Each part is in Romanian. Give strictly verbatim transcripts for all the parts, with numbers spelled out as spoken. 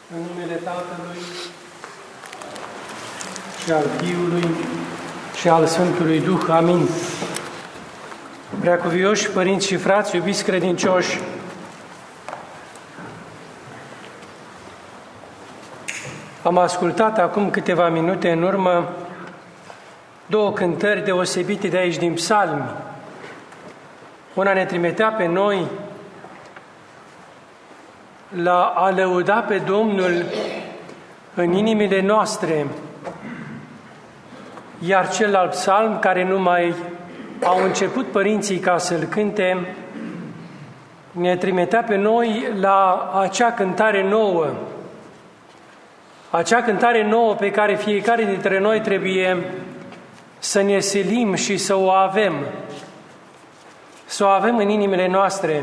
În numele Tatălui și al Fiului și al Sfântului Duh. Amin. Preacuvioși părinți și frați, iubiți credincioși, am ascultat acum câteva minute în urmă două cântări deosebite de aici din psalmi. Una ne trimitea pe noi la a lăuda pe Domnul în inimile noastre, iar celălalt psalm, care nu mai au început părinții ca să-l cânte, ne trimitea pe noi la acea cântare nouă, acea cântare nouă pe care fiecare dintre noi trebuie să ne silim și să o avem, să o avem în inimile noastre,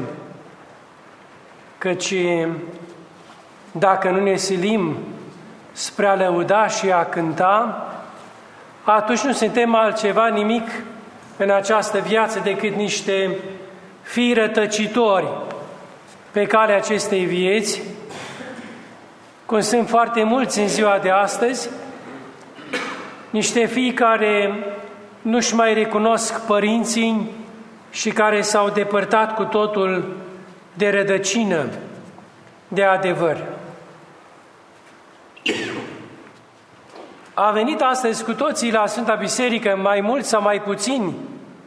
căci dacă nu ne silim spre a lăuda și a cânta, atunci nu suntem altceva, nimic în această viață decât niște fii rătăcitori pe calea acestei vieți, cum sunt foarte mulți în ziua de astăzi, niște fii care nu-și mai recunosc părinții și care s-au depărtat cu totul de rădăcină, de adevăr. A venit astăzi cu toții la Sfânta Biserică, mai mulți sau mai puțini.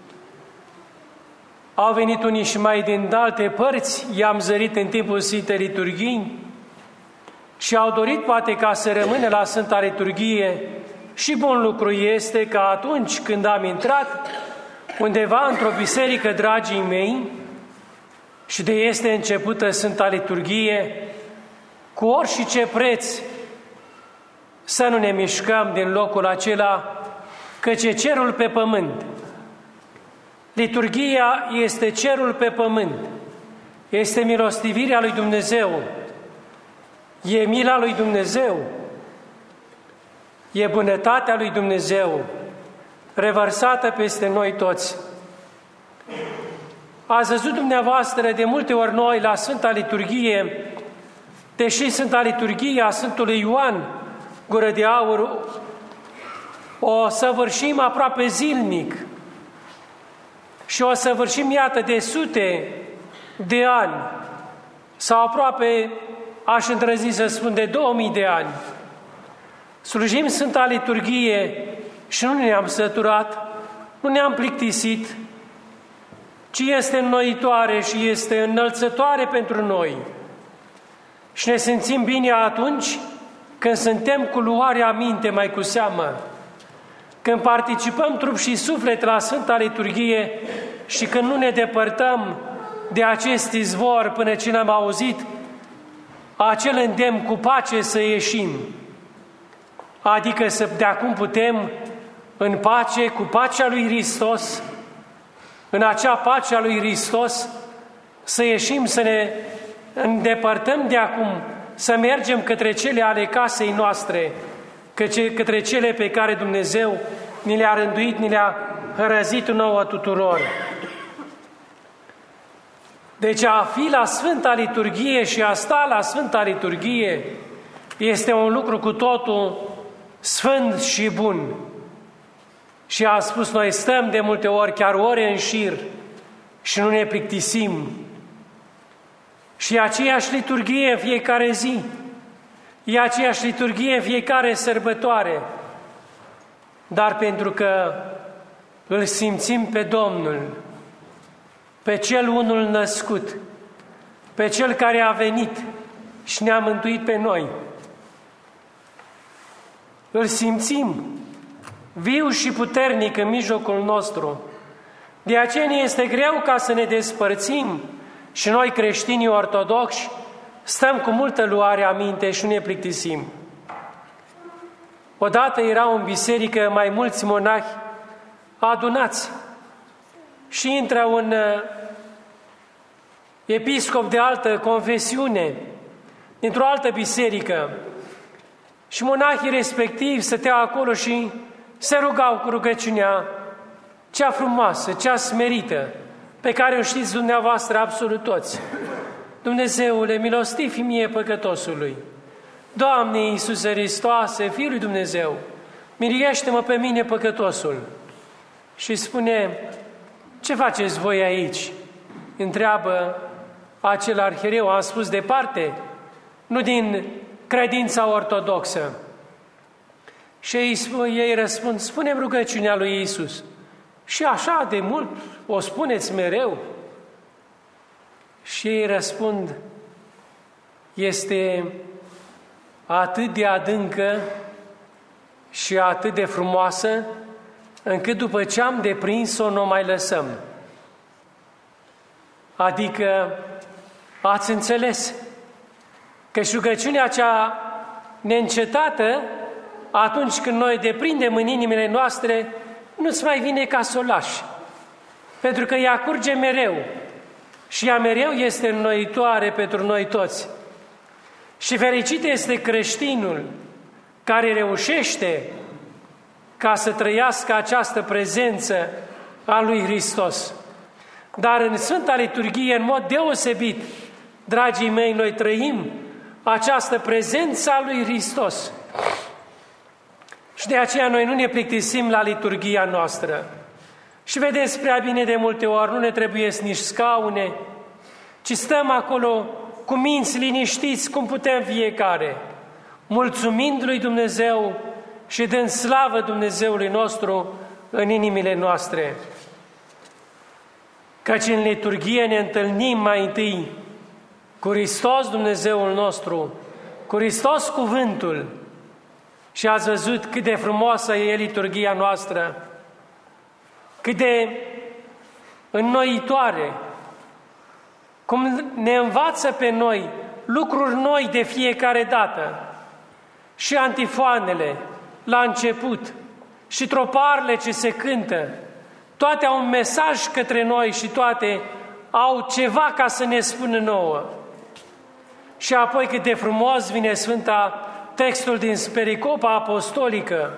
Au venit unii și mai din alte părți, i-am zărit în timpul Sfintei Liturghii și au dorit poate ca să rămână la Sfânta Liturghie. Și bun lucru este că atunci când am intrat undeva într-o biserică, dragii mei, și de este începută Sfânta Liturghie, cu orice preț să nu ne mișcăm din locul acela, căci e cerul pe pământ. Liturghia este cerul pe pământ, este milostivirea lui Dumnezeu, e mila lui Dumnezeu, e bunătatea lui Dumnezeu, revărsată peste noi toți. Ați văzut dumneavoastră de multe ori noi la Sfânta Liturghie, deși Sfânta Liturghie a Sfântului Ioan Gură de Aur o săvârșim aproape zilnic și o săvârșim, iată, de sute de ani sau aproape, aș îndrăzni să spun, de două mii de ani. Slujim Sfânta Liturghie și nu ne-am săturat, nu ne-am plictisit, ci este înnoitoare și este înălțătoare pentru noi. Și ne simțim bine atunci când suntem cu luarea minte mai cu seamă, când participăm trup și suflet la Sfânta Liturghie și când nu ne depărtăm de acest izvor până ce n-am auzit acel îndemn cu pace să ieșim. Adică să de acum putem în pace, cu pacea lui Hristos, în acea pace a lui Hristos, să ieșim, să ne îndepărtăm de acum, să mergem către cele ale casei noastre, către cele pe care Dumnezeu ni le-a rânduit, ni le-a hărăzit nouă tuturor. Deci a fi la Sfânta Liturghie și a sta la Sfânta Liturghie este un lucru cu totul sfânt și bun. Și a spus, noi stăm de multe ori, chiar ore în șir, și nu ne plictisim. Și aceeași liturghie în fiecare zi, e aceeași liturghie în fiecare sărbătoare, dar pentru că îl simțim pe Domnul, pe Cel unul născut, pe Cel care a venit și ne-a mântuit pe noi, îl simțim viu și puternic în mijlocul nostru. De aceea ne este greu ca să ne despărțim și noi, creștinii ortodoxi, stăm cu multă luare aminte și nu ne plictisim. Odată erau în biserică mai mulți monahi adunați și intră un episcop de altă confesiune, dintr-o altă biserică, și monahii respectivi stăteau acolo și se rugau cu rugăciunea cea frumoasă, cea smerită, pe care o știți dumneavoastră absolut toți. Dumnezeule, milostivi mie păcătosului. Doamne Iisuse Hristoase, Fiul lui Dumnezeu, miluiește-mă pe mine păcătosul. Și spune, ce faceți voi aici? Întreabă acel arhiereu, am spus departe, nu din credința ortodoxă. Și ei, ei răspund, spune-mi rugăciunea lui Iisus. Și așa de mult o spuneți mereu? Și ei răspund, este atât de adâncă și atât de frumoasă, încât după ce am deprins-o, nu o mai lăsăm. Adică, ați înțeles că rugăciunea cea neîncetată, atunci când noi deprindem în inimile noastre, nu-ți mai vine ca să o lași. Pentru că ea curge mereu și ea mereu este înnoitoare pentru noi toți. Și fericit este creștinul care reușește ca să trăiască această prezență a lui Hristos. Dar în Sfânta Liturghie, în mod deosebit, dragii mei, noi trăim această prezență a lui Hristos. Și de aceea noi nu ne plictisim la liturghia noastră. Și vedeți prea bine de multe ori, nu ne trebuie nici scaune, ci stăm acolo cu minți liniștiți, cum putem fiecare, mulțumind lui Dumnezeu și dând slavă Dumnezeului nostru în inimile noastre. Căci în liturghie ne întâlnim mai întâi cu Hristos Dumnezeul nostru, cu Hristos Cuvântul. Și ați văzut cât de frumoasă e liturghia noastră, cât de înnoitoare, cum ne învață pe noi lucruri noi de fiecare dată. Și antifoanele la început, și troparele ce se cântă, toate au un mesaj către noi și toate au ceva ca să ne spună nouă. Și apoi cât de frumos vine Sfânta textul din Pericopa Apostolică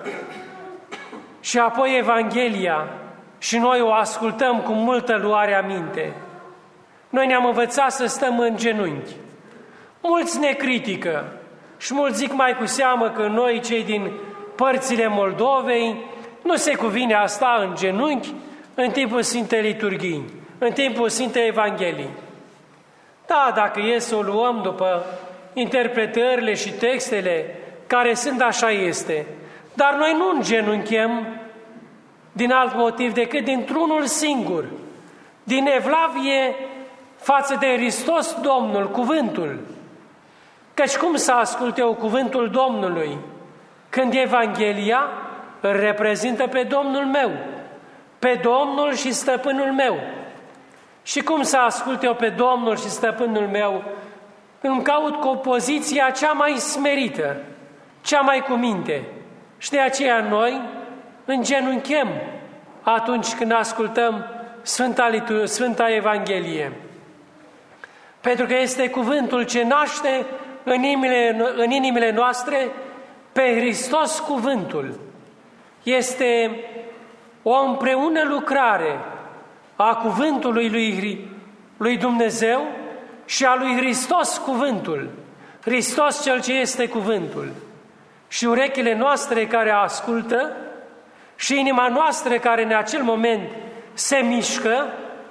și apoi Evanghelia și noi o ascultăm cu multă luare aminte. Noi ne-am învățat să stăm în genunchi. Mulți ne critică și mulți zic mai cu seamă că noi, cei din părțile Moldovei, nu se cuvine a sta în genunchi în timpul Sfintei Liturghii, în timpul Sfintei Evangheliei. Da, dacă e să o luăm după interpretările și textele care sunt, așa este. Dar noi nu îngenunchem din alt motiv decât dintr-unul singur, din evlavie față de Hristos Domnul, Cuvântul. Căci cum să ascult eu Cuvântul Domnului când Evanghelia îl reprezintă pe Domnul meu, pe Domnul și Stăpânul meu? Și cum să ascult eu pe Domnul și Stăpânul meu? Îmi caut compoziția cea mai smerită, cea mai cu minte. Și de aceea noi îngenunchem atunci când ascultăm Sfânta, Litur- Sfânta Evanghelie. Pentru că este cuvântul ce naște în inimile, în inimile noastre pe Hristos Cuvântul. Este o împreună lucrare a cuvântului lui, lui Dumnezeu și a lui Hristos Cuvântul. Hristos cel ce este cuvântul. Și urechile noastre care ascultă și inima noastră care în acel moment se mișcă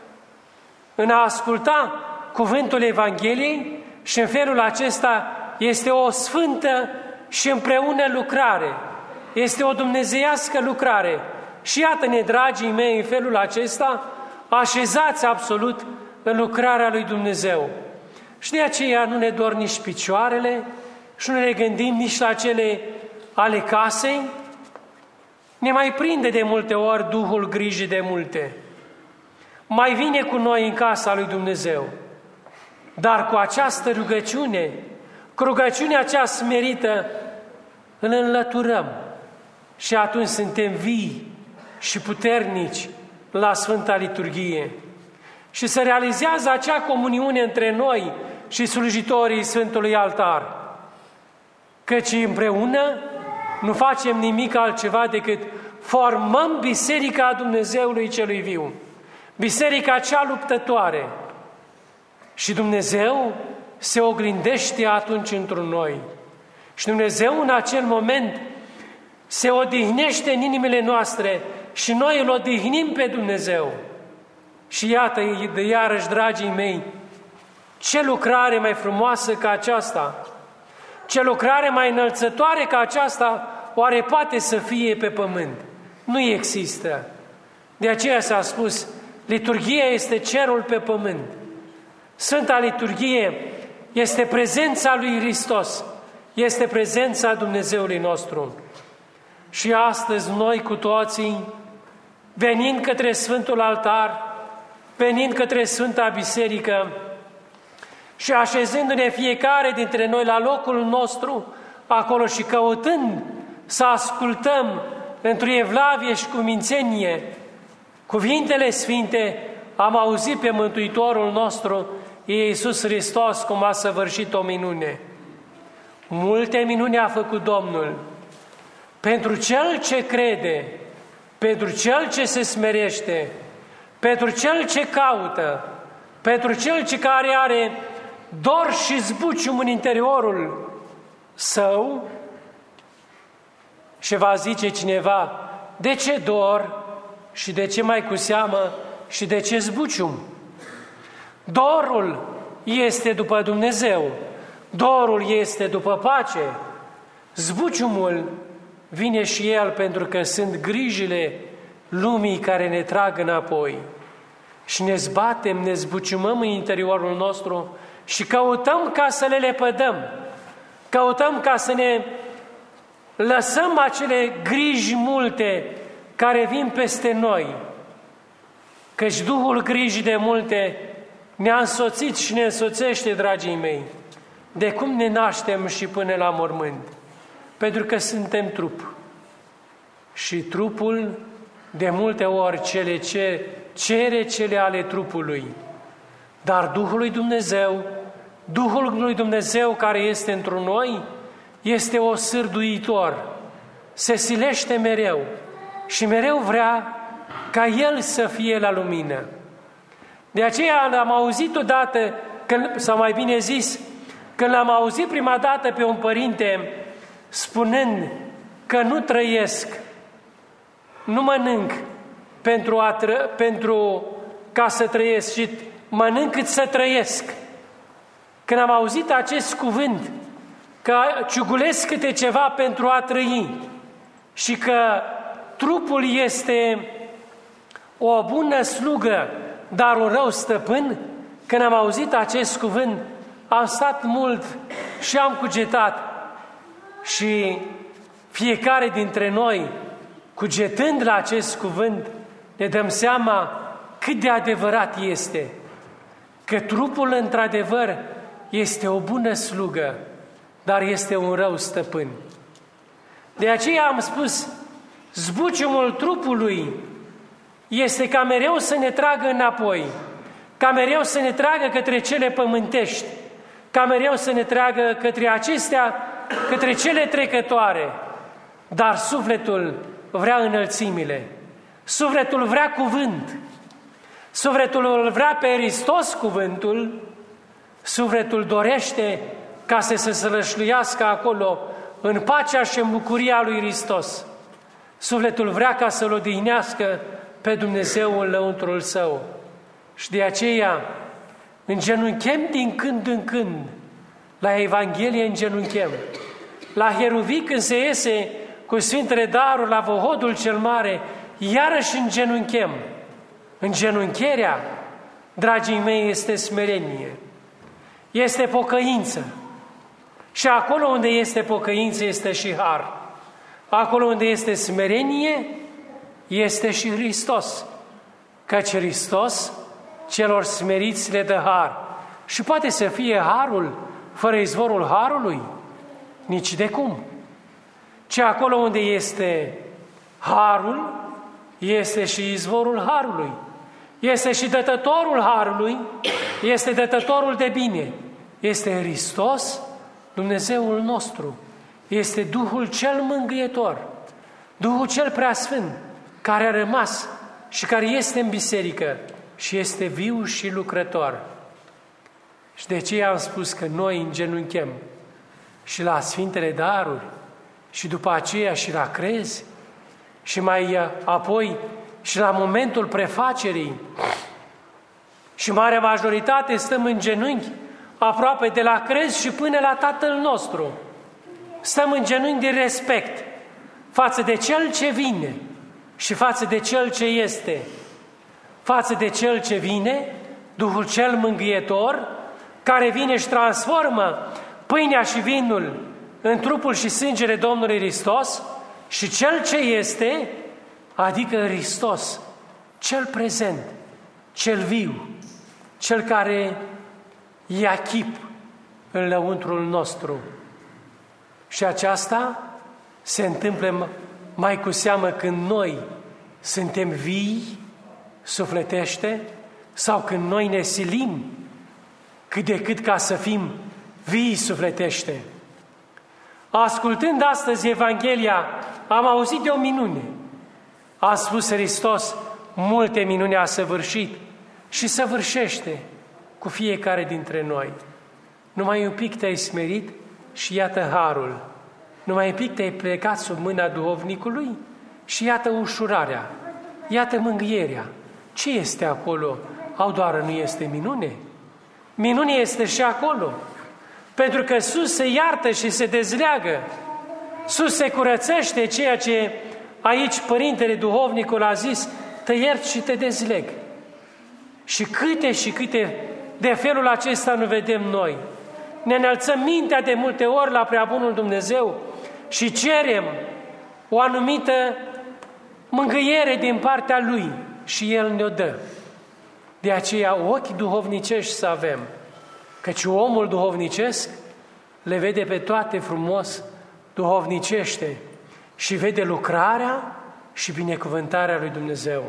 în a asculta cuvântul Evangheliei, și în felul acesta este o sfântă și împreună lucrare. Este o dumnezeiască lucrare. Și iată-ne, dragii mei, în felul acesta, așezați absolut în lucrarea lui Dumnezeu. Și de aceea nu ne dor nici picioarele și nu ne gândim nici la cele ale casei. Ne mai prinde de multe ori Duhul grijii de multe. Mai vine cu noi în casa lui Dumnezeu. Dar cu această rugăciune, cu rugăciunea aceea smerită, îl înlăturăm. Și atunci suntem vii și puternici la Sfânta Liturghie. Și se realizează acea comuniune între noi și slujitorii Sfântului Altar. Căci împreună nu facem nimic altceva decât formăm Biserica Dumnezeului Celui Viu. Biserica cea luptătoare. Și Dumnezeu se oglindește atunci într noi. Și Dumnezeu în acel moment se odihnește în inimile noastre și noi îl odihnim pe Dumnezeu. Și iată, de iarăși, dragii mei, ce lucrare mai frumoasă ca aceasta, ce lucrare mai înălțătoare ca aceasta oare poate să fie pe pământ? Nu există. De aceea s-a spus, liturghia este cerul pe pământ. Sfânta Liturghie este prezența lui Hristos, este prezența Dumnezeului nostru. Și astăzi noi cu toții, venind către Sfântul Altar, venind către Sfânta Biserică și așezându-ne fiecare dintre noi la locul nostru, acolo și căutând să ascultăm într-o evlavie și cu mințenie cuvintele sfinte, am auzit pe Mântuitorul nostru, Iisus Hristos, cum a săvârșit o minune. Multe minuni a făcut Domnul. Pentru cel ce crede, pentru cel ce se smerește, pentru cel ce caută, pentru cel ce care are dor și zbucium în interiorul său, și va zice cineva, de ce dor și de ce mai cu seamă și de ce zbucium? Dorul este după Dumnezeu, dorul este după pace, zbuciumul vine și el pentru că sunt grijile lumii care ne trag înapoi. Și ne zbatem, ne zbuciumăm în interiorul nostru și căutăm ca să le lepădăm, căutăm ca să ne lăsăm acele griji multe care vin peste noi, căci Duhul grijii de multe ne-a însoțit și ne însoțește, dragii mei, de cum ne naștem și până la mormânt. Pentru că suntem trup. Și trupul, de multe ori, cele ce cere cele ale trupului. Dar Duhul lui Dumnezeu, Duhul lui Dumnezeu care este într noi, este osârduitor, se silește mereu și mereu vrea ca El să fie la lumină. De aceea l-am auzit odată, când, sau mai bine zis, când l-am auzit prima dată pe un părinte spunând că nu trăiesc, nu mănânc pentru, a tră, pentru ca să trăiesc, ci mănânc cât să trăiesc. Când am auzit acest cuvânt, că ciugulesc câte ceva pentru a trăi și că trupul este o bună slugă, dar un rău stăpân, când am auzit acest cuvânt, am stat mult și am cugetat. Și fiecare dintre noi, cugetând la acest cuvânt, ne dăm seama cât de adevărat este. Că trupul, într-adevăr, este o bună slugă, dar este un rău stăpân. De aceea am spus, zbuciumul trupului este ca mereu să ne tragă înapoi, ca mereu să ne tragă către cele pământești, ca mereu să ne tragă către acestea, către cele trecătoare. Dar sufletul vrea înălțimile, sufletul vrea cuvânt, sufletul îl vrea pe Hristos cuvântul, sufletul dorește ca să se sălășluiască acolo în pacea și în bucuria lui Hristos. Sufletul vrea ca să-L odihnească pe Dumnezeu în lăuntrul său. Și de aceea îngenunchem din când în când, la Evanghelie îngenunchem, la Heruvii când se iese cu Sfintele Daruri la Vohodul cel Mare, iarăși îngenunchem. Îngenuncherea, dragii mei, este smerenie, este pocăință. Și acolo unde este pocăință este și har. Acolo unde este smerenie, este și Hristos. Căci Hristos celor smeriți le dă har. Și poate să fie harul fără izvorul harului? Nici de cum. Ci acolo unde este harul, este și izvorul harului. Este și dătătorul harului, este dătătorul de bine. Este Hristos, Dumnezeul nostru. Este Duhul cel mângâietor, Duhul cel preasfânt, care a rămas și care este în biserică și este viu și lucrător. Și de aceea am spus că noi îngenunchem. și la Sfintele Daruri și după aceea și la crez și mai apoi și la momentul prefacerii. Și marea majoritate stăm în genunchi aproape de la crez și până la Tatăl nostru. Stăm în genunchi de respect față de Cel ce vine și față de Cel ce este. Față de Cel ce vine, Duhul cel mângâietor, care vine și transformă pâinea și vinul în trupul și sângele Domnului Hristos, și Cel ce este, adică Hristos, Cel prezent, Cel viu, Cel care ia chip în lăuntrul nostru. Și aceasta se întâmplă mai cu seamă când noi suntem vii sufletește sau când noi ne silim cât de cât ca să fim vii sufletește. Ascultând astăzi Evanghelia, am auzit de o minune. A spus Hristos, multe minuni a săvârșit și săvârșește cu fiecare dintre noi. Numai un pic te-ai smerit și iată harul. Numai un pic te-ai plecat sub mâna duhovnicului și iată ușurarea, iată mângâierea. Ce este acolo? Au doar nu este minune? Minune este și acolo. Pentru că sus se iartă și se dezleagă. Sus se curățește ceea ce aici Părintele Duhovnicul a zis, te iert și te dezleg. Și câte și câte de felul acesta nu vedem noi. Ne înălțăm mintea de multe ori la Preabunul Dumnezeu și cerem o anumită mângâiere din partea Lui și El ne-o dă. De aceea ochi duhovnicești să avem, căci omul duhovnicesc le vede pe toate frumos, duhovnicește și vede lucrarea și binecuvântarea lui Dumnezeu.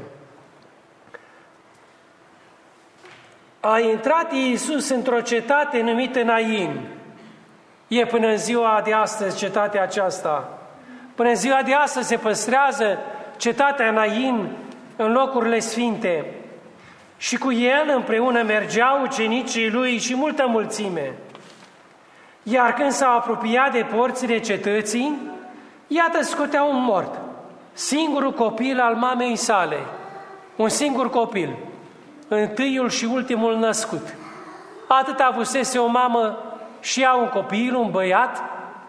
A intrat Iisus într-o cetate numită Nain. E până în ziua de astăzi cetatea aceasta. Până în ziua de astăzi se păstrează cetatea Nain în locurile sfinte. Și cu el împreună mergeau ucenicii lui și multă mulțime. Iar când s-au apropiat de porțile cetății, iată scotea un mort, singurul copil al mamei sale, un singur copil, întâiul și ultimul născut. Atât avusese o mamă și ea un copil, un băiat,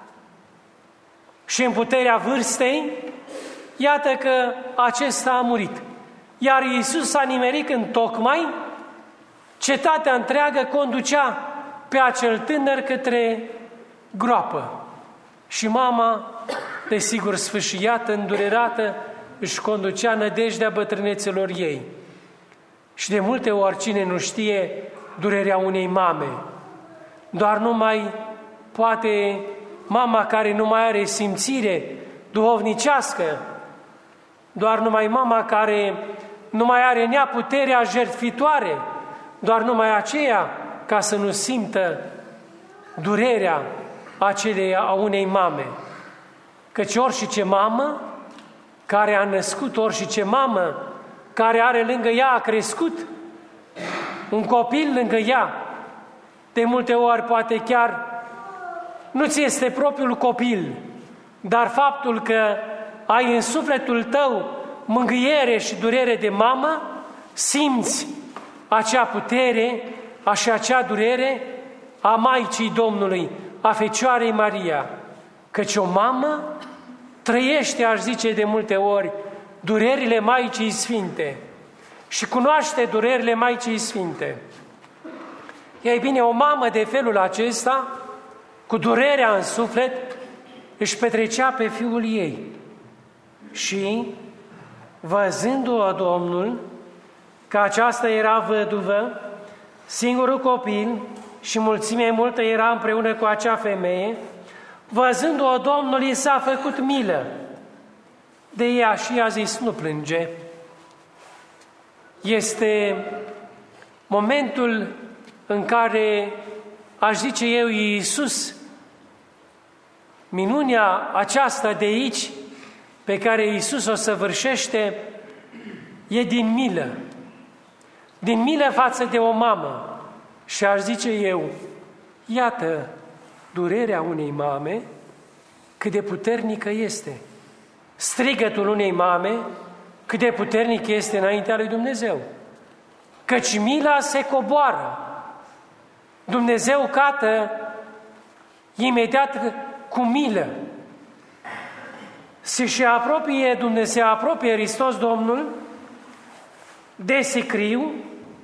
și în puterea vârstei, iată că acesta a murit. Iar Iisus s-a nimerit când tocmai cetatea întreagă conducea pe acel tânăr către groapă. Și mama, desigur sfâșiată, îndurerată, își conducea nădejdea bătrânețelor ei. Și de multe ori cine nu știe durerea unei mame, doar numai poate mama care nu mai are simțire duhovnicească, doar numai mama care nu mai are nea puterea jertfitoare, doar numai aceea ca să nu simtă durerea acelei a unei mame. Căci orice mamă care a născut, orice mamă care are lângă ea, a crescut un copil lângă ea, de multe ori poate chiar nu ți este propriul copil, dar faptul că ai în sufletul tău mângâiere și durere de mamă, simți acea putere și acea durere a Maicii Domnului, a Fecioarei Maria. Căci o mamă trăiește, aș zice de multe ori, durerile Maicii Sfinte și cunoaște durerile Maicii Sfinte. Ei bine, o mamă de felul acesta, cu durerea în suflet, își petrecea pe fiul ei. Și, văzându-o Domnul, că aceasta era văduvă, singurul copil și mulțime multă era împreună cu acea femeie, văzându-o Domnul, i s-a făcut milă de ea și a zis, nu plânge. Este momentul în care, aș zice eu, Iisus, minunea aceasta de aici, pe care Iisus o săvârșește, e din milă. Din milă față de o mamă. Și aș zice eu, iată, durerea unei mame, cât de puternică este. Strigătul unei mame, cât de puternic este înaintea lui Dumnezeu. Căci mila se coboară. Dumnezeu cată imediat cu milă. Se și apropie, Dumnezeu apropie Hristos Domnul de sicriu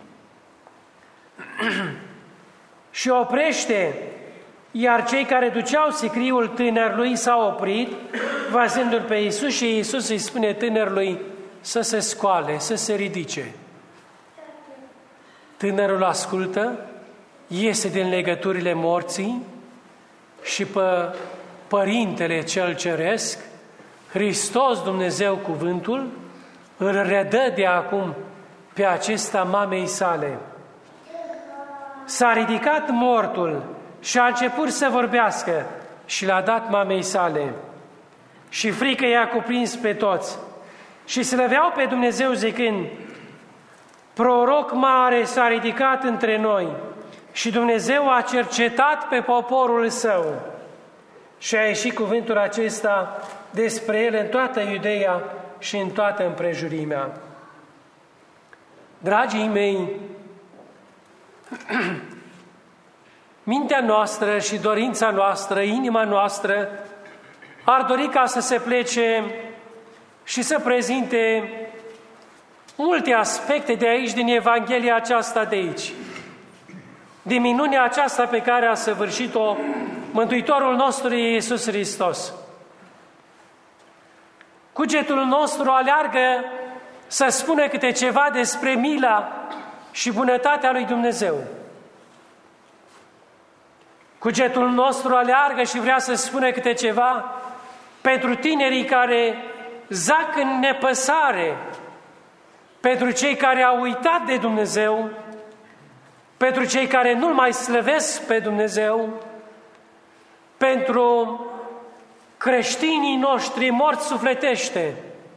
și oprește, iar cei care duceau sicriul tânărului s-au oprit, văzându-l pe Iisus, și Iisus îi spune tânărului să se scoale, să se ridice. Tânărul ascultă, iese din legăturile morții și pe Părintele Cel Ceresc, Hristos Dumnezeu Cuvântul, îl redă de acum pe acesta mamei sale. S-a ridicat mortul și a început să vorbească și l-a dat mamei sale. Și frică i-a cuprins pe toți și slăveau pe Dumnezeu zicând: proroc mare s-a ridicat între noi și Dumnezeu a cercetat pe poporul său. Și a ieșit cuvântul acesta despre el în toată Iudeea și în toată împrejurimea. Dragii mei, mintea noastră și dorința noastră, inima noastră, ar dori ca să se plece și să prezinte multe aspecte de aici, din Evanghelia aceasta de aici, de minunea aceasta pe care a săvârșit-o Mântuitorul nostru Iisus Hristos. Cugetul nostru aleargă să spună câte ceva despre mila și bunătatea lui Dumnezeu. Cugetul nostru aleargă și vrea să spună câte ceva pentru tinerii care zac în nepăsare, pentru cei care au uitat de Dumnezeu, pentru cei care nu-L mai slăvesc pe Dumnezeu, pentru creștinii noștri morți sufletește,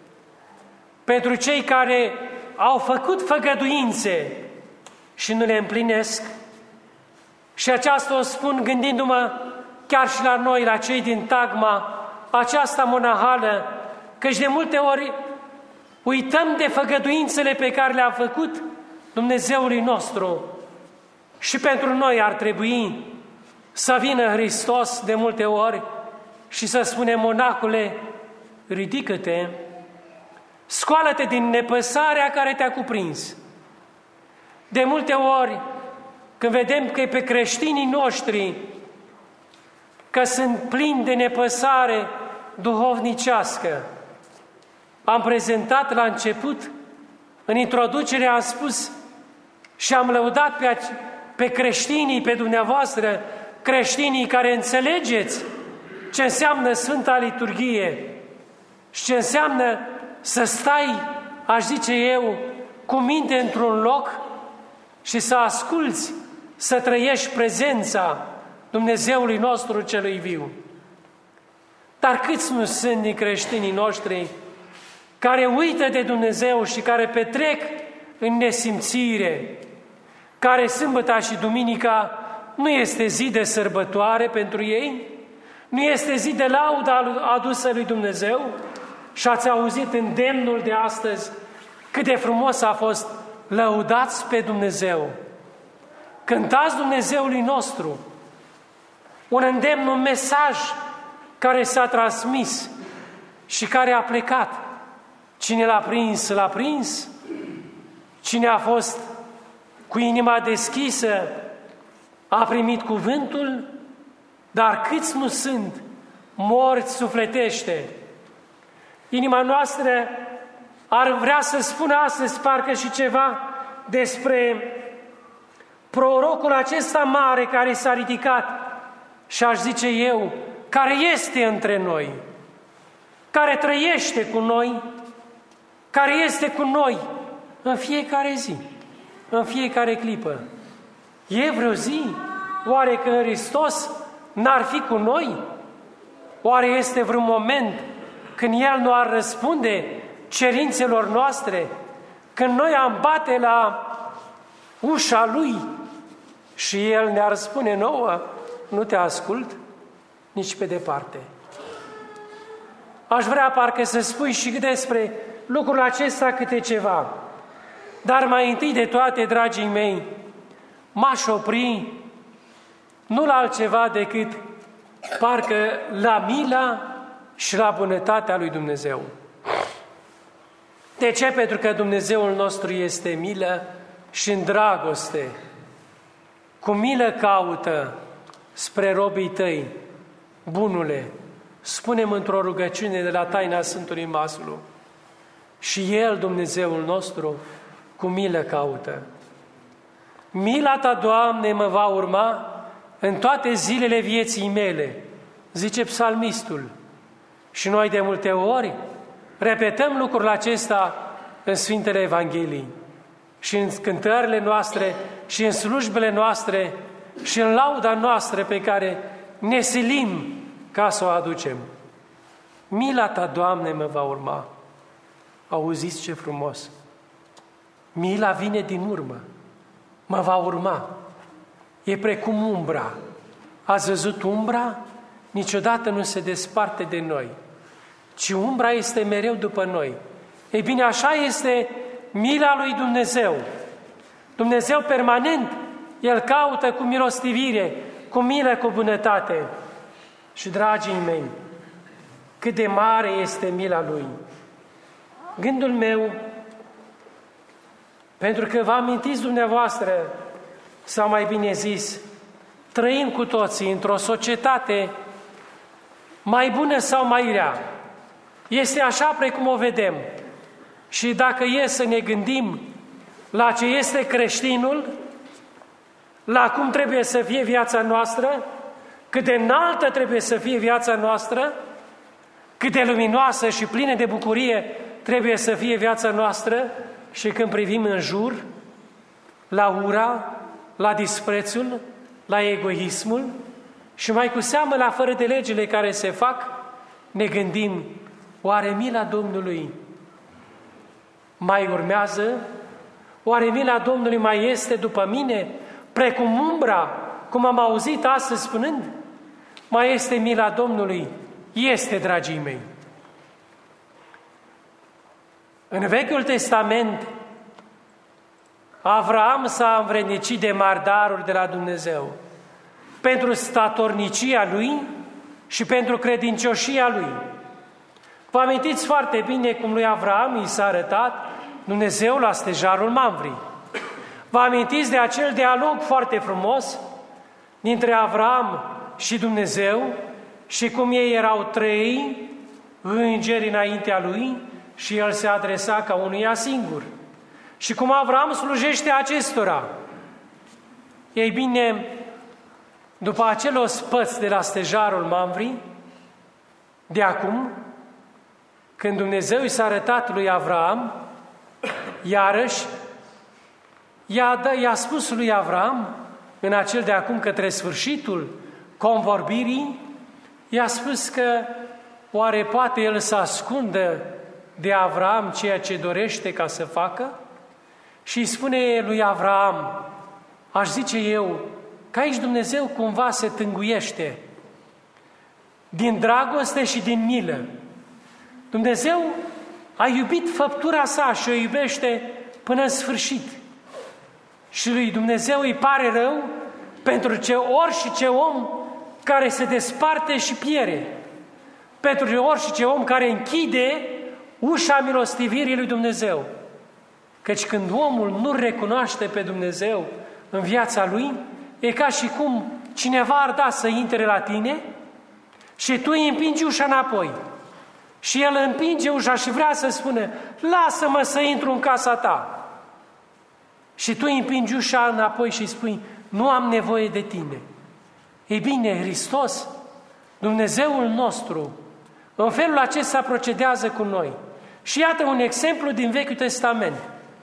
pentru cei care au făcut făgăduințe și nu le împlinesc. Și aceasta o spun gândindu-mă chiar și la noi, la cei din Tagma, aceasta monahală, căci de multe ori uităm de făgăduințele pe care le-a făcut Dumnezeului nostru. Și pentru noi ar trebui să vină Hristos de multe ori și să spune: monacule, ridică-te, scoală-te din nepăsarea care te-a cuprins. De multe ori, când vedem că pe creștinii noștri că sunt plini de nepăsare duhovnicească, am prezentat la început, în introducere am spus și am lăudat pe, pe creștinii, pe dumneavoastră, creștinii care înțelegeți ce înseamnă Sfânta Liturghie și ce înseamnă să stai, aș zice eu, cu minte într-un loc și să asculți, să trăiești prezența Dumnezeului nostru celui viu. Dar câți nu sunt din creștinii noștri care uită de Dumnezeu și care petrec în nesimțire, care sâmbăta și duminica nu este zi de sărbătoare pentru ei, nu este zi de laudă adusă lui Dumnezeu? Și ați auzit îndemnul de astăzi cât de frumos a fost: lăudați pe Dumnezeu, cântați Dumnezeului nostru. Un îndemn, un mesaj care s-a transmis și care a plecat. Cine l-a prins, l-a prins. Cine a fost cu inima deschisă a primit cuvântul, dar câți nu sunt morți sufletește. Inima noastră ar vrea să spună astăzi parcă și ceva despre prorocul acesta mare care s-a ridicat și aș zice eu, care este între noi, care trăiește cu noi, care este cu noi în fiecare zi, în fiecare clipă. E vreo zi? Oare că Hristos n-ar fi cu noi? Oare este vreun moment când El nu ar răspunde cerințelor noastre? Când noi am bate la ușa Lui și El ne-ar spune nouă: nu te ascult? nici pe departe. Aș vrea parcă să spui și despre lucrul acesta câte ceva. Dar mai întâi de toate, dragii mei, m-aș opri nu la altceva decât parcă la mila și la bunătatea lui Dumnezeu. De ce? Pentru că Dumnezeul nostru este milă și în dragoste. Cu milă caută spre robii tăi, bunule, spunem într-o rugăciune de la taina Sfântului Maslu. Și El, Dumnezeul nostru, cu milă caută. Mila Ta, Doamne, mă va urma în toate zilele vieții mele, zice psalmistul. Și noi de multe ori repetăm lucrul acesta în Sfintele Evangheliei și în cântările noastre și în slujbele noastre și în lauda noastră pe care ne silim ca să o aducem. Mila Ta, Doamne, mă va urma. Auziți ce frumos! Mila vine din urmă, mă va urma. E precum umbra. Ați văzut umbra? Niciodată nu se desparte de noi, ci umbra este mereu după noi. Ei bine, așa este mila lui Dumnezeu. Dumnezeu permanent, El caută cu milostivire, cu milă, cu bunătate. Și, dragii mei, cât de mare este mila Lui. Gândul meu, pentru că vă amintiți dumneavoastră, sau mai bine zis, trăim cu toții într-o societate mai bună sau mai rea. Este așa precum o vedem. Și dacă e să ne gândim la ce este creștinul, la cum trebuie să fie viața noastră, cât de înaltă trebuie să fie viața noastră, cât de luminoasă și plină de bucurie trebuie să fie viața noastră, și când privim în jur, la ura, la disprețul, la egoismul și mai cu seamă la fără de legile care se fac, ne gândim, oare mila Domnului mai urmează? Oare mila Domnului mai este după mine? Precum umbra, cum am auzit astăzi spunând? Mai este mila Domnului? Este, dragii mei. În Vechiul Testament, Avraam s-a învrednicit de mari daruri de la Dumnezeu pentru statornicia lui și pentru credincioșia lui. Vă amintiți foarte bine cum lui Avraam i s-a arătat Dumnezeu la stejarul Mamvrii. Vă amintiți de acel dialog foarte frumos dintre Avraam și Dumnezeu și cum ei erau trei îngeri înaintea lui și el se adresa ca unuia singur. Și cum Avraam slujește acestora. Ei bine, după acel ospăț de la stejarul Mamvrii, de acum, când Dumnezeu i s-a arătat lui Avraam, iarăși, i-a, i-a spus lui Avraam, în acel de acum către sfârșitul convorbirii, i-a spus că oare poate el să ascundă de Avraam ceea ce dorește ca să facă? Și îi spune lui Avraam, aș zice eu, că aici Dumnezeu cumva se tânguiește din dragoste și din milă. Dumnezeu a iubit făptura sa și o iubește până în sfârșit. Și lui Dumnezeu îi pare rău pentru ce ori și ce om care se desparte și piere. Pentru ori și ce om care închide ușa milostivirii lui Dumnezeu. Căci când omul nu recunoaște pe Dumnezeu în viața lui, e ca și cum cineva ar da să intre la tine și tu îi împingi ușa înapoi. Și el împinge ușa și vrea să spună, lasă-mă să intru în casa ta. Și tu îi împingi ușa înapoi și îi spui, nu am nevoie de tine. Ei bine, Hristos, Dumnezeul nostru, în felul acesta procedează cu noi. Și iată un exemplu din Vechiul Testament.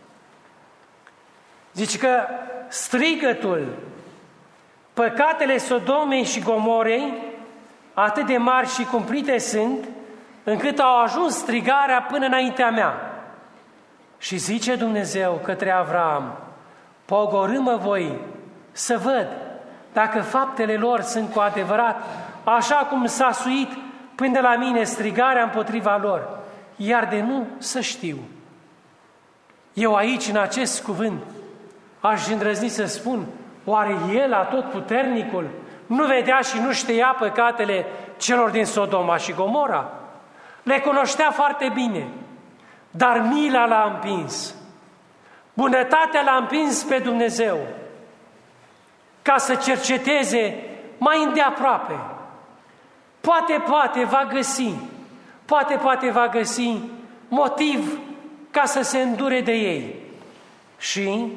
Zice că strigătul, păcatele Sodomei și Gomorei, atât de mari și cumplite sunt, încât au ajuns strigarea până înaintea mea. Și zice Dumnezeu către Avraam, pogorâ-mă voi să văd dacă faptele lor sunt cu adevărat așa cum s-a suit până de la mine strigarea împotriva lor, iar de nu să știu. Eu aici, în acest cuvânt, aș îndrăzni să spun, oare El, Atotputernicul, nu vedea și nu știa păcatele celor din Sodoma și Gomora? Le cunoștea foarte bine, dar mila l-a împins. Bunătatea l-a împins pe Dumnezeu ca să cerceteze mai îndeaproape. Poate, poate va găsi, poate, poate va găsi motiv ca să se îndure de ei. Și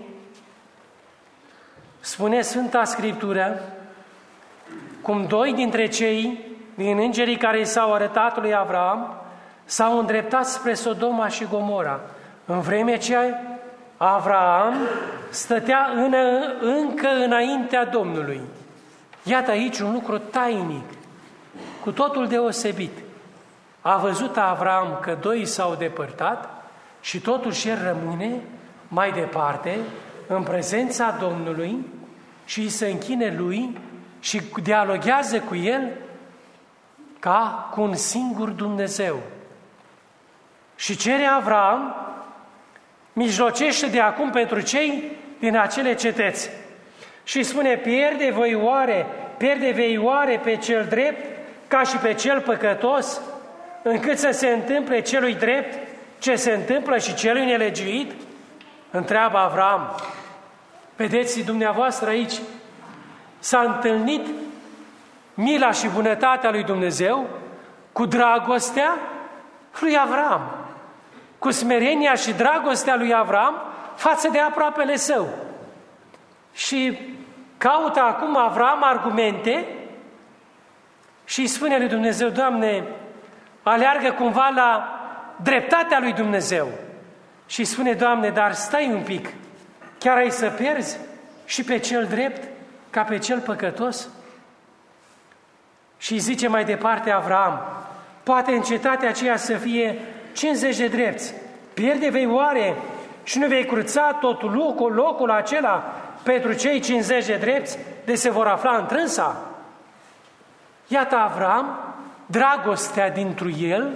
spune Sfânta Scriptură, cum doi dintre cei din îngerii care i s-au arătat lui Avram s-au îndreptat spre Sodoma și Gomora, în vreme ce Avram stătea în, încă înaintea Domnului. Iată aici un lucru tainic, cu totul deosebit. A văzut Avram că doi s-au depărtat și totuși el rămâne mai departe, în prezența Domnului, și îi se închine lui și dialoghează cu el ca cu un singur Dumnezeu. Și cere Avram, mijlocește de acum pentru cei din acele cetăți. Și spune, pierde voi oare, pierde vei oare pe cel drept ca și pe cel păcătos, încât să se întâmple celui drept ce se întâmplă și celui nelegiuit? Întreabă Avram. Vedeți dumneavoastră aici, s-a întâlnit mila și bunătatea lui Dumnezeu cu dragostea lui Avram, cu smerenia și dragostea lui Avram față de aproapele său. Și caută acum Avram argumente și îi spune lui Dumnezeu, Doamne, aleargă cumva la dreptatea lui Dumnezeu. Și îi spune, Doamne, dar stai un pic, chiar ai să pierzi și pe cel drept ca pe cel păcătos? Și îi zice mai departe Avram, poate în cetatea aceea să fie cincizeci de drepți, pierde vei oare și nu vei cruța tot locul, locul acela pentru cei cincizeci de drepți de se vor afla întrânsa? Iată Avram, dragostea dintru el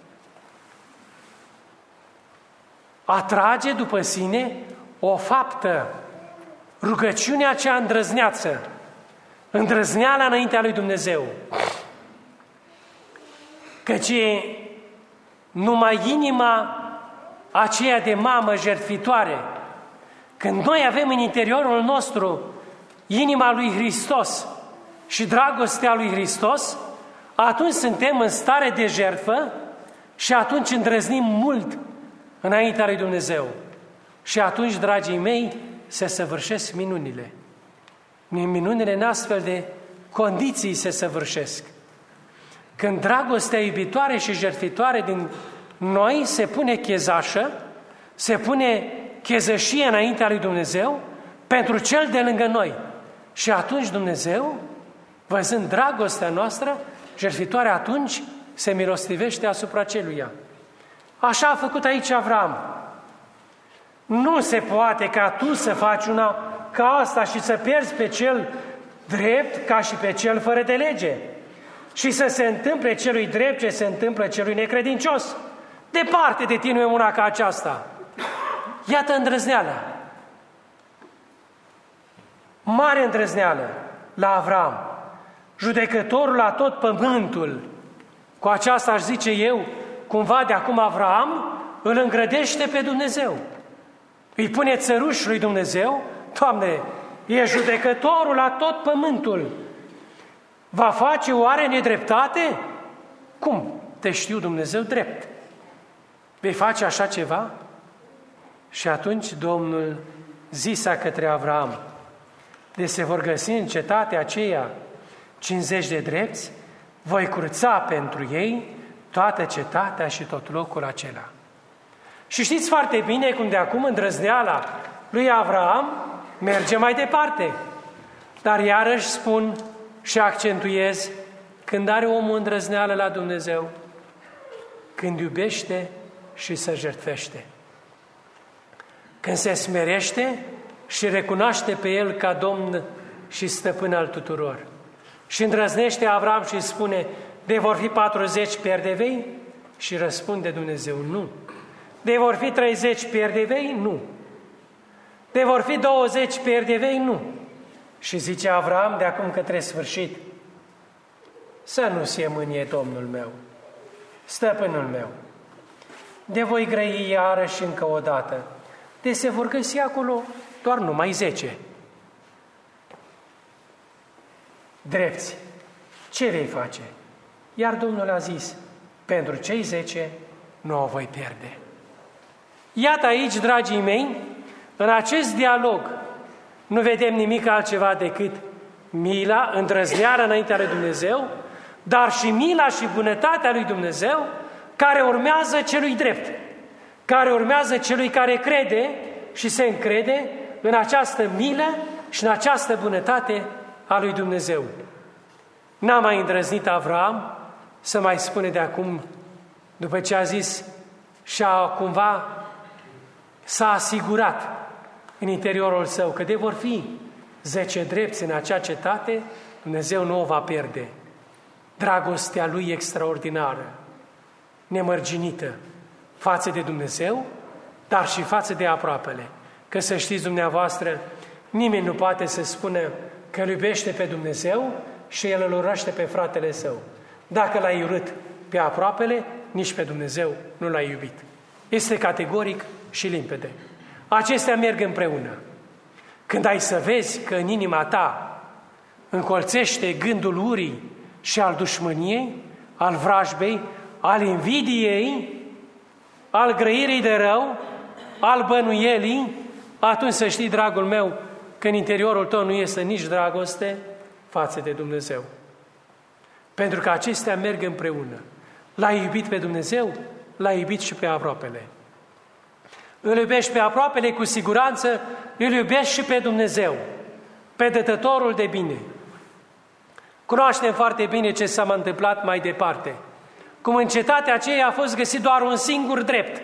atrage după sine o faptă, rugăciunea cea îndrăzneață, îndrăzneala înaintea lui Dumnezeu. Căci numai inima aceea de mamă jertfitoare, când noi avem în interiorul nostru inima lui Hristos și dragostea lui Hristos, atunci suntem în stare de jertfă și atunci îndrăznim mult înaintea lui Dumnezeu. Și atunci, dragii mei, se săvârșesc minunile. Minunile în astfel de condiții se săvârșesc. Când dragostea iubitoare și jertfitoare din noi se pune chezașă, se pune chezășie înaintea lui Dumnezeu pentru cel de lângă noi. Și atunci Dumnezeu, văzând dragostea noastră jertfitoare, atunci se milostivește asupra celuia. Așa a făcut aici Avram. Nu se poate ca tu să faci una ca asta și să pierzi pe cel drept ca și pe cel fără de lege și să se întâmple celui drept ce se întâmplă celui necredincios. Departe de tine una ca aceasta. Iată îndrăzneala. Mare îndrăzneală la Avram, judecătorul la tot pământul. Cu aceasta aș zice eu, cumva de acum Avram îl îngrădește pe Dumnezeu. Îi pune țăruș lui Dumnezeu, Doamne, e judecătorul la tot pământul. Va face oare nedreptate? Cum? Te știu, Dumnezeu, drept. Vei face așa ceva? Și atunci Domnul zisa către Avram, de se vor găsi în cetatea aceea cincizeci de drepți, voi curăța pentru ei toată cetatea și tot locul acela. Și știți foarte bine cum de acum îndrăzneala lui Avram merge mai departe. Dar iarăși spun și accentuez, când are omul îndrăzneală la Dumnezeu, când iubește și se jertfește. Când se smerește și recunoaște pe El ca Domn și Stăpân al tuturor. Și îndrăznește Avram și spune, de vor fi patruzeci pierde vei? Și răspunde Dumnezeu, nu. De vor fi treizeci pierde vei? Nu. De vor fi douăzeci pierde vei? Nu. Și zice Avram de acum către sfârșit, să nu se mânie Domnul meu, stăpânul meu. De voi grăi iarăși încă o dată. De se vor găsi acolo doar numai zece. Drepți, ce vei face? Iar Domnul a zis, pentru cei zece nu o voi pierde. Iată aici, dragii mei, în acest dialog nu vedem nimic altceva decât mila, îndrăzneala înaintea lui Dumnezeu, dar și mila și bunătatea lui Dumnezeu care urmează celui drept, care urmează celui care crede și se încrede în această milă și în această bunătate a lui Dumnezeu. N-a mai îndrăznit Avram să mai spune de acum, după ce a zis și-a cumva s-a asigurat în interiorul său că de vor fi zece drepți în acea cetate, Dumnezeu nu o va pierde. Dragostea lui extraordinară, nemărginită față de Dumnezeu, dar și față de aproapele. Că să știți dumneavoastră, nimeni nu poate să spună că îl iubește pe Dumnezeu și el îl urăște pe fratele său. Dacă l-ai urât pe aproapele, nici pe Dumnezeu nu l-ai iubit. Este categoric și limpede. Acestea merg împreună. Când ai să vezi că în inima ta încolțește gândul urii și al dușmâniei, al vrajbei, al invidiei, al grăirii de rău, al bănuielii, atunci să știi, dragul meu, că în interiorul tău nu este nici dragoste față de Dumnezeu. Pentru că acestea merg împreună. L-ai iubit pe Dumnezeu, l-ai iubit și pe aproapele. Îl iubești pe aproapele, cu siguranță îl iubești și pe Dumnezeu, pe dătătorul de bine. Cunoaștem foarte bine ce s-a întâmplat mai departe. Cum în cetatea aceea a fost găsit doar un singur drept.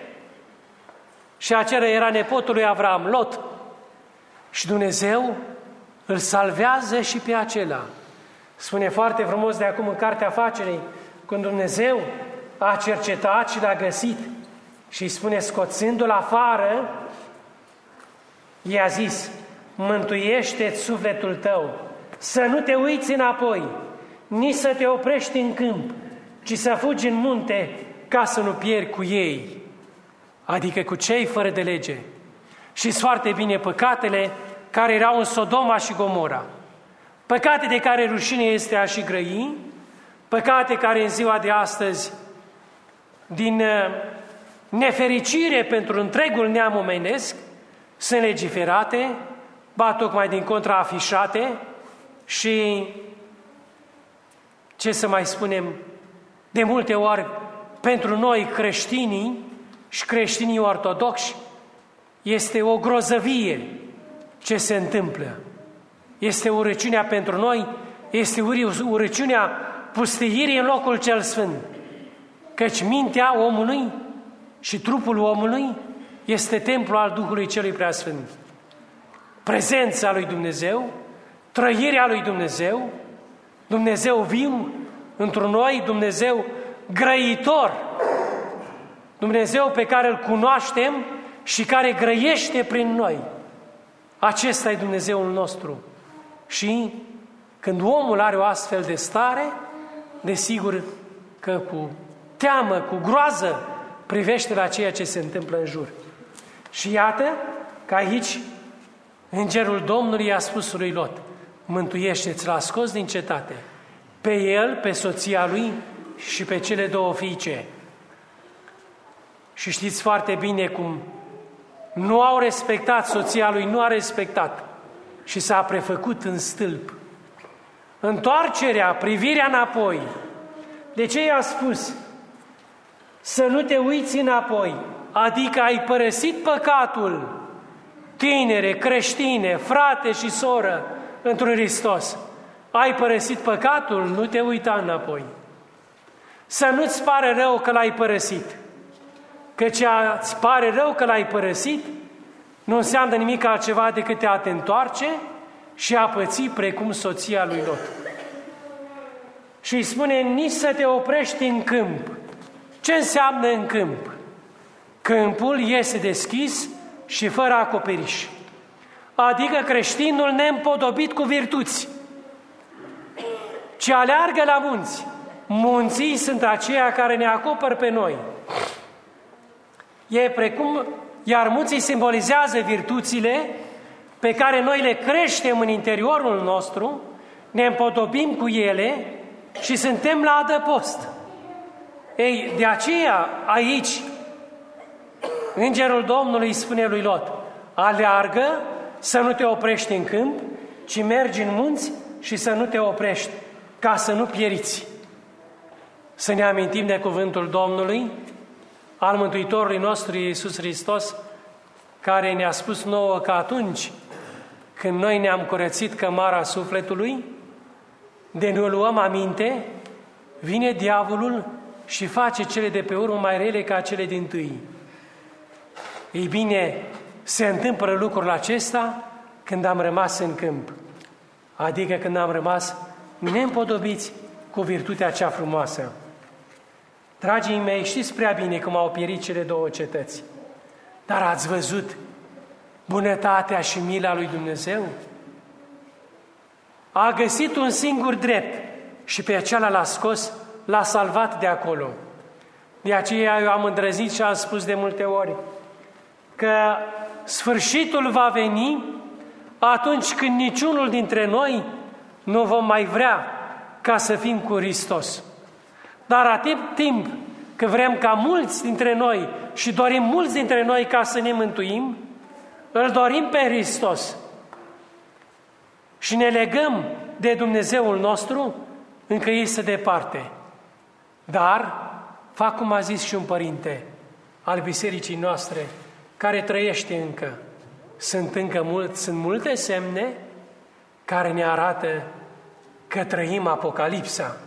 Și acela era nepotul lui Avram, Lot. Și Dumnezeu îl salvează și pe acela. Spune foarte frumos de acum în Cartea Afacerii, când Dumnezeu a cercetat și l-a găsit și îi spune, scoțându-l afară, i-a zis, mântuiește-ți sufletul tău, să nu te uiți înapoi, nici să te oprești în câmp, ci să fugi în munte ca să nu pierzi cu ei, adică cu cei fără de lege. Și-s foarte bine păcatele care erau în Sodoma și Gomora, păcate de care rușine este a și grăi, păcate care în ziua de astăzi, din nefericire pentru întregul neam omenesc, sunt legiferate, ba tocmai din contra afișate și, ce să mai spunem, de multe ori pentru noi creștinii și creștinii ortodoxi este o grozăvie ce se întâmplă. Este urăciunea pentru noi, este urăciunea pustiirii în locul cel sfânt. Căci mintea omului și trupul omului este templul al Duhului Celui Preasfânt. Prezența lui Dumnezeu, trăirea lui Dumnezeu, Dumnezeu viu într-un noi, Dumnezeu grăitor, Dumnezeu pe care îl cunoaștem și care grăiește prin noi. Acesta e Dumnezeul nostru. Și când omul are o astfel de stare, desigur că cu teamă, cu groază, privește la ceea ce se întâmplă în jur. Și iată că aici îngerul Domnului i-a spus lui Lot, mântuiește-ți, l-a scos din cetate, pe el, pe soția lui și pe cele două fiice. Și știți foarte bine cum nu au respectat, soția lui nu a respectat și s-a prefăcut în stâlp. Întoarcerea, privirea înapoi. De ce i-a spus? Să nu te uiți înapoi, adică ai părăsit păcatul, tinere, creștine, frate și soră, într-un Hristos. Ai părăsit păcatul, nu te uita înapoi. Să nu-ți pare rău că l-ai părăsit. Căci îți pare rău că l-ai părăsit, nu înseamnă nimic altceva decât a te întoarce și a păți precum soția lui Lot. și îi spune nici să te oprești în câmp. Ce înseamnă în câmp? Câmpul este deschis și fără acoperiș. Adică creștinul neîmpodobit cu virtuți, ci aleargă la munți. Munții sunt aceia care ne acopăr pe noi. E precum, iar munții simbolizează virtuțile pe care noi le creștem în interiorul nostru, ne împodobim cu ele și suntem la adăpost. Ei, de aceea aici Îngerul Domnului spune lui Lot: aleargă să nu te oprești în câmp, ci mergi în munți și să nu te oprești, ca să nu pieriți. Să ne amintim de cuvântul Domnului, al Mântuitorului nostru Iisus Hristos, care ne-a spus nouă că atunci când noi ne-am curățit cămara sufletului, de nu luăm aminte, vine diavolul și face cele de pe urmă mai rele ca cele dintâi. Ei bine, se întâmplă lucrul acesta când am rămas în câmp, adică când am rămas neîmpodobiți cu virtutea cea frumoasă. Dragii mei, știți prea bine cum au pierit cele două cetăți, dar ați văzut bunătatea și mila lui Dumnezeu? A găsit un singur drept și pe acela l-a scos, l-a salvat de acolo. De aceea eu am îndrăznit și am spus de multe ori că sfârșitul va veni atunci când niciunul dintre noi nu vom mai vrea ca să fim cu Hristos. Dar atât timp că vrem ca mulți dintre noi și dorim mulți dintre noi ca să ne mântuim, îl dorim pe Hristos și ne legăm de Dumnezeul nostru, încă este departe. Dar, fac cum a zis și un părinte al bisericii noastre, care trăiește încă, sunt încă mult, sunt multe semne care ne arată că trăim Apocalipsa.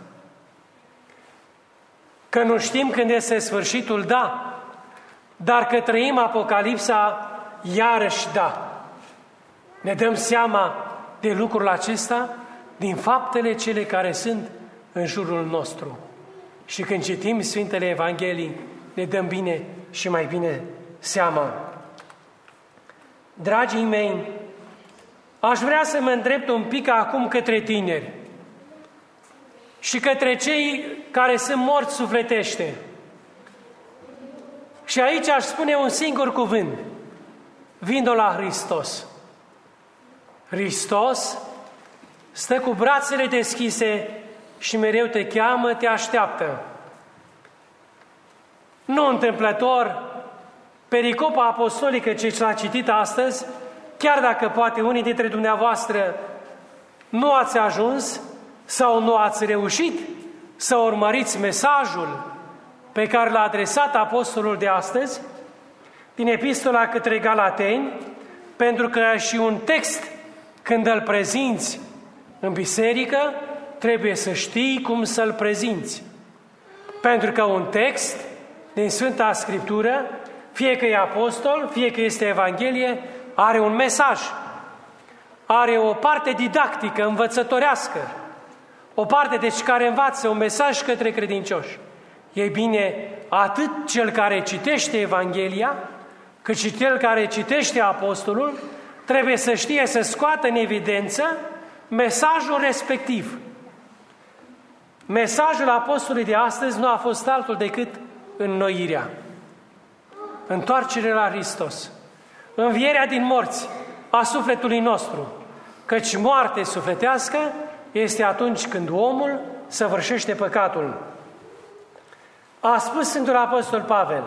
Că nu știm când este sfârșitul, da, dar că trăim Apocalipsa, iarăși da. Ne dăm seama de lucrul acesta din faptele cele care sunt în jurul nostru. Și când citim Sfintele Evanghelii, ne dăm bine și mai bine seama. Dragii mei, aș vrea să mă îndrept un pic acum către tineri și către cei care sunt morți sufletește. Și aici aș spune un singur cuvânt: vino la Hristos. Hristos stă cu brațele deschise și mereu te cheamă, te așteaptă. Nu întâmplător, pericopa apostolică ce l-a citit astăzi, chiar dacă poate unii dintre dumneavoastră nu ați ajuns sau nu ați reușit să urmăriți mesajul pe care l-a adresat apostolul de astăzi, din epistola către Galateni, pentru că și un text, când îl prezinți în biserică, trebuie să știi cum să-l prezinți. Pentru că un text din Sfânta Scriptură, fie că e apostol, fie că este Evanghelie, are un mesaj, are o parte didactică, învățătorească, o parte deci care învață un mesaj către credincioși. Ei bine, atât cel care citește Evanghelia, cât și cel care citește apostolul, trebuie să știe să scoată în evidență mesajul respectiv. Mesajul apostolului de astăzi nu a fost altul decât înnoirea, întoarcerea la Hristos, învierea din morți a sufletului nostru, căci moarte sufletească este atunci când omul săvârșește păcatul. A spus Sfântul Apostol Pavel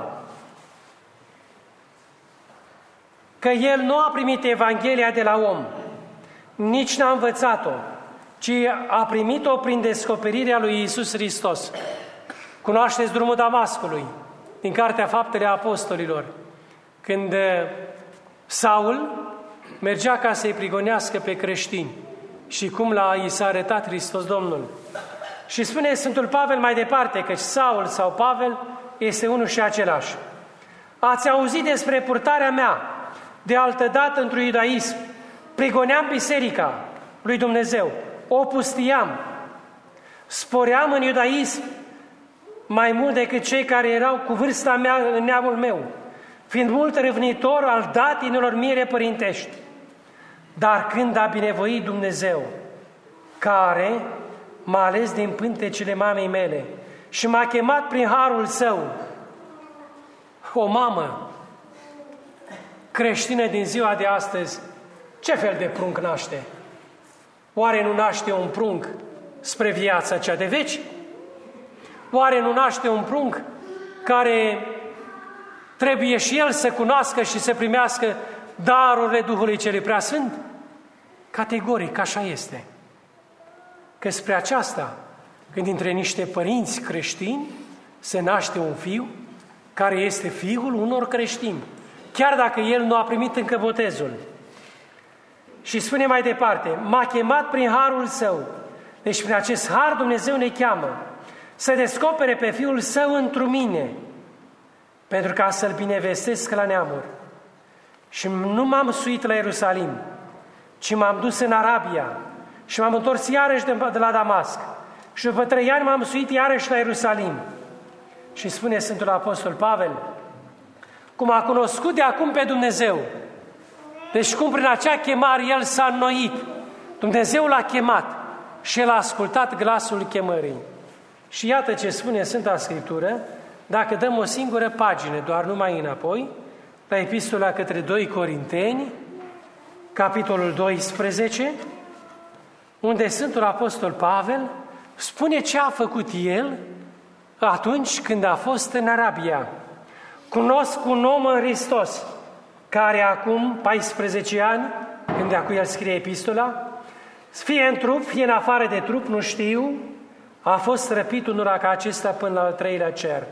că el nu a primit Evanghelia de la om, nici n-a învățat-o, ci a primit-o prin descoperirea lui Iisus Hristos. Cunoașteți drumul Damascului, din Cartea Faptele Apostolilor, când Saul mergea ca să-i prigonească pe creștini și cum l-a i s-a arătat Hristos Domnul. Și spune Sfântul Pavel mai departe, că Saul sau Pavel este unul și același. Ați auzit despre purtarea mea de altădată într-un iudaism. Prigoneam biserica lui Dumnezeu, o pustiam, spoream în iudaism mai mult decât cei care erau cu vârsta mea în neamul meu, fiind mult râvnitor al datinilor mire părintești. Dar când a binevoit Dumnezeu, care m-a ales din pântecele mamei mele și m-a chemat prin harul Său, o mamă creștină din ziua de astăzi, ce fel de prunc naște? Oare nu naște un prunc spre viața cea de veci? Oare nu naște un prunc care trebuie și el să cunoască și să primească darurile Duhului Celui Preasfânt? Categoric, așa este. Că spre aceasta, când dintre niște părinți creștini se naște un fiu care este fiul unor creștini, chiar dacă el nu a primit încă botezul. Și spune mai departe, m-a chemat prin harul Său. Deci prin acest har Dumnezeu ne cheamă să descopere pe Fiul Său întru mine, pentru ca să-L binevestesc la neamuri. Și nu m-am suit la Ierusalim, ci m-am dus în Arabia și m-am întors iarăși de la Damasc. Și după trei ani m-am suit iarăși la Ierusalim. Și spune Sfântul Apostol Pavel, cum a cunoscut de acum pe Dumnezeu, deci cum prin acea chemare el s-a înnoit, Dumnezeu l-a chemat și el a ascultat glasul chemării. Și iată ce spune Sfânta Scriptură, dacă dăm o singură pagină, doar numai înapoi, la Epistola către doi Corinteni, capitolul doisprezece, unde Sfântul Apostol Pavel spune ce a făcut el atunci când a fost în Arabia. Cunosc un om în Hristos, care acum paisprezece ani, când de acum el scrie epistola, fie în trup, fie în afară de trup, nu știu, a fost răpit unora ca acesta până la al treilea cer.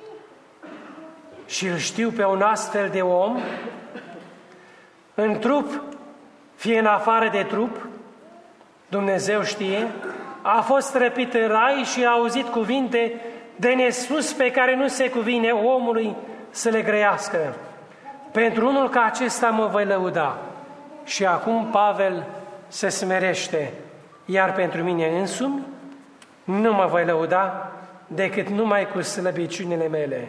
Și îl știu pe un astfel de om, în trup, fie în afară de trup, Dumnezeu știe, a fost răpit în rai și a auzit cuvinte de nespus pe care nu se cuvine omului să le grăiască. Pentru unul ca acesta mă voi lăuda. Și acum Pavel se smerește, iar pentru mine însumi nu mă voi lăuda decât numai cu slăbiciunile mele.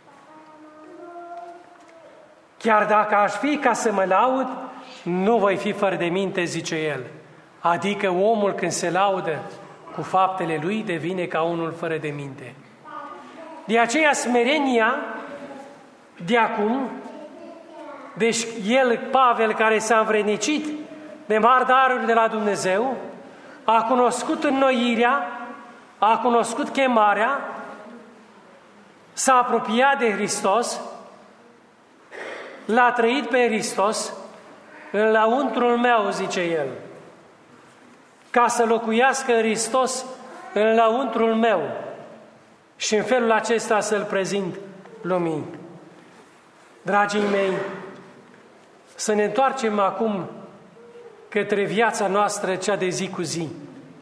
Chiar dacă aș fi ca să mă laud, nu voi fi fără de minte, zice el. Adică omul când se laudă cu faptele lui devine ca unul fără de minte. De aceea smerenia de acum, deci el, Pavel, care s-a învrednicit de mari daruri de la Dumnezeu, a cunoscut înnoirea, a cunoscut chemarea, s-a apropiat de Hristos, l-a trăit pe Hristos, în lăuntrul meu, zice el, ca să locuiască Hristos în lăuntrul meu și în felul acesta să-L prezint lumii. Dragii mei, să ne întoarcem acum către viața noastră, cea de zi cu zi.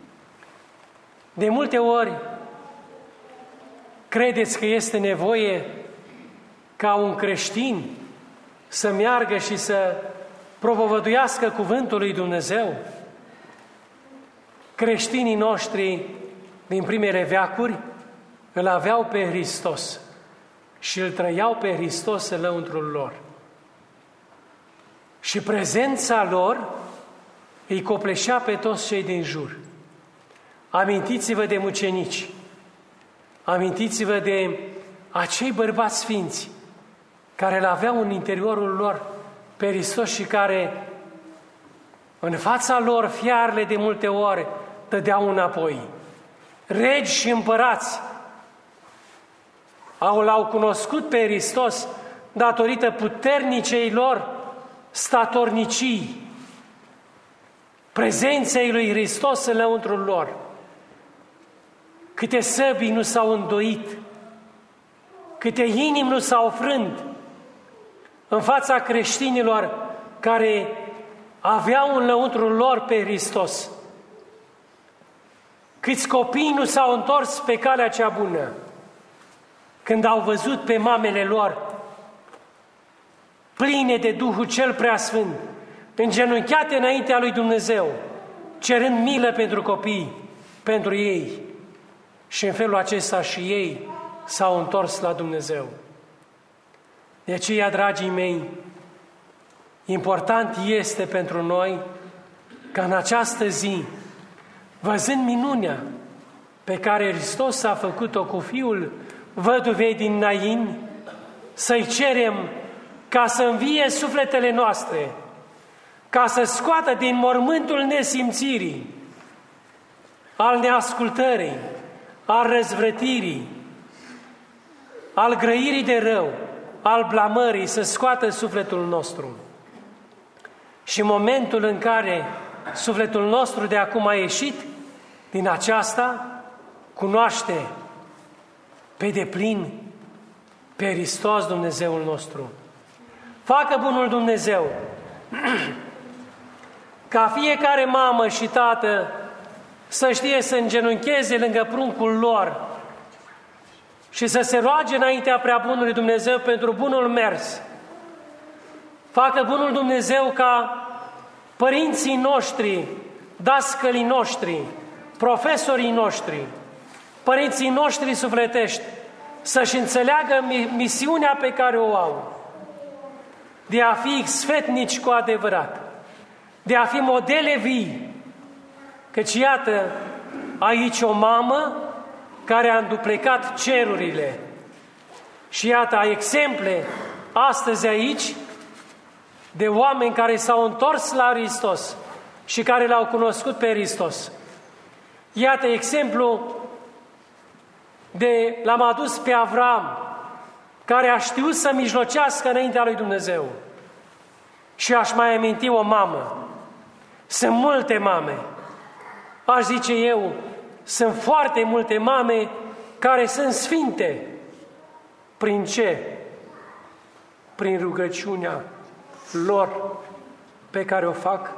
De multe ori, credeți că este nevoie ca un creștin să meargă și să propovăduiască cuvântul lui Dumnezeu? Creștinii noștri din primele veacuri îl aveau pe Hristos și îl trăiau pe Hristos în lăuntrul lor. Și prezența lor îi copleșea pe toți cei din jur. Amintiți-vă de mucenici, amintiți-vă de acei bărbați sfinți care îl aveau în interiorul lor pe Hristos și care în fața lor fiarele de multe ori dădeau înapoi. Regi și împărați au l-au cunoscut pe Hristos datorită puternicei lor statornicii, prezenței lui Hristos în lăuntrul lor. Câte săbii nu s-au îndoit, câte inimi nu s-au frânt în fața creștinilor care aveau în lăuntrul lor pe Hristos. Câți copii nu s-au întors pe calea cea bună când au văzut pe mamele lor pline de Duhul cel Preasfânt, îngenunchiate înaintea lui Dumnezeu, cerând milă pentru copii, pentru ei. Și în felul acesta și ei s-au întors la Dumnezeu. De aceea, dragii mei, important este pentru noi ca în această zi, văzând minunea pe care Hristos a făcut-o cu fiul văduvei din Nain, să-i cerem ca să învie sufletele noastre, ca să scoată din mormântul nesimțirii, al neascultării, al răzvrătirii, al grăirii de rău, al blamării, să scoată sufletul nostru. Și momentul în care sufletul nostru de acum a ieșit din aceasta, cunoaște pe deplin pe Hristos Dumnezeul nostru. Facă bunul Dumnezeu ca fiecare mamă și tată să știe să îngenuncheze lângă pruncul lor și să se roage înaintea prea bunului Dumnezeu pentru bunul mers. Facă bunul Dumnezeu ca părinții noștri, dascălii noștri, profesorii noștri, părinții noștri sufletești, să-și înțeleagă misiunea pe care o au, de a fi sfetnici cu adevărat, de a fi modele vii. Căci iată aici o mamă care a înduplecat cerurile. Și iată exemple astăzi aici de oameni care s-au întors la Hristos și care l-au cunoscut pe Hristos. Iată exemplu de l-am adus pe Avram, care a știut să mijlocească înaintea lui Dumnezeu. Și aș mai aminti o mamă. Sunt multe mame. Aș zice eu, sunt foarte multe mame care sunt sfinte. Prin ce? Prin rugăciunea lor pe care o fac.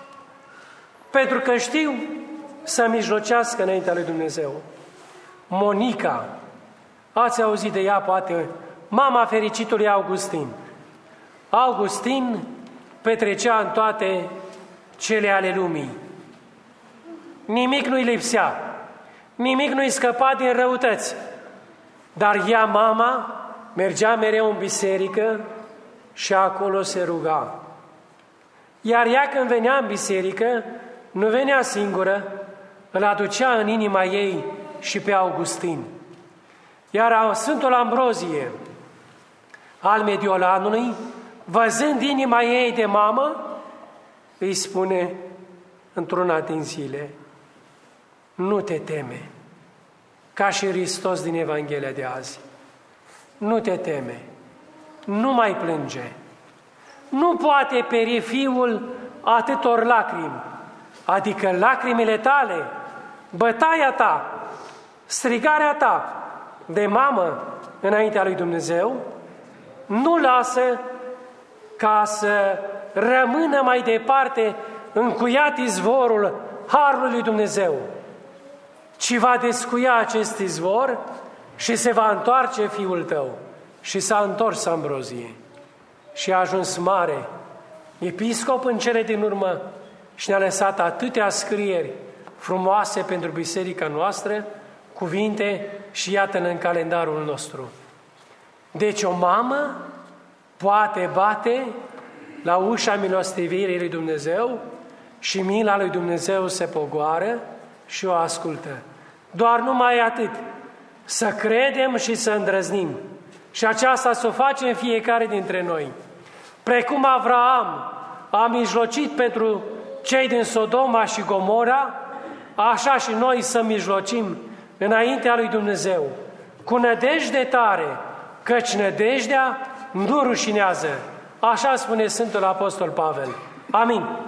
Pentru că știu să mijlocească înaintea lui Dumnezeu. Monica, ați auzit de ea poate, mama fericitului Augustin. Augustin petrecea în toate cele ale lumii. Nimic nu-i lipsea, nimic nu-i scăpa din răutăți. Dar ea, mama, mergea mereu în biserică și acolo se ruga. Iar ea când venea în biserică, nu venea singură, îl aducea în inima ei și pe Augustin. Iar Sfântul Ambrozie al Mediolanului, văzând inima ei de mamă, îi spune într-una din zile: nu te teme, ca și Hristos din Evanghelia de azi. Nu te teme, nu mai plânge. Nu poate peri fiul atâtor lacrimi, adică lacrimile tale, bătaia ta, strigarea ta de mamă înaintea lui Dumnezeu, nu lasă ca să rămână mai departe încuiat izvorul harului lui Dumnezeu, ci va descuia acest izvor și se va întoarce fiul tău. Și s-a întors Ambrozie și a ajuns mare episcop în cele din urmă și ne-a lăsat atâtea scrieri frumoase pentru biserica noastră, cuvinte și iată-l în calendarul nostru. Deci o mamă poate bate la ușa milostivirii lui Dumnezeu și mila lui Dumnezeu se pogoară și o ascultă. Doar numai atât, să credem și să îndrăznim. Și aceasta să o facem fiecare dintre noi. Precum Avraam a mijlocit pentru cei din Sodoma și Gomora, așa și noi să mijlocim înaintea lui Dumnezeu, cu nădejde tare, căci nădejdea nu rușinează. Așa spune Sfântul Apostol Pavel. Amin.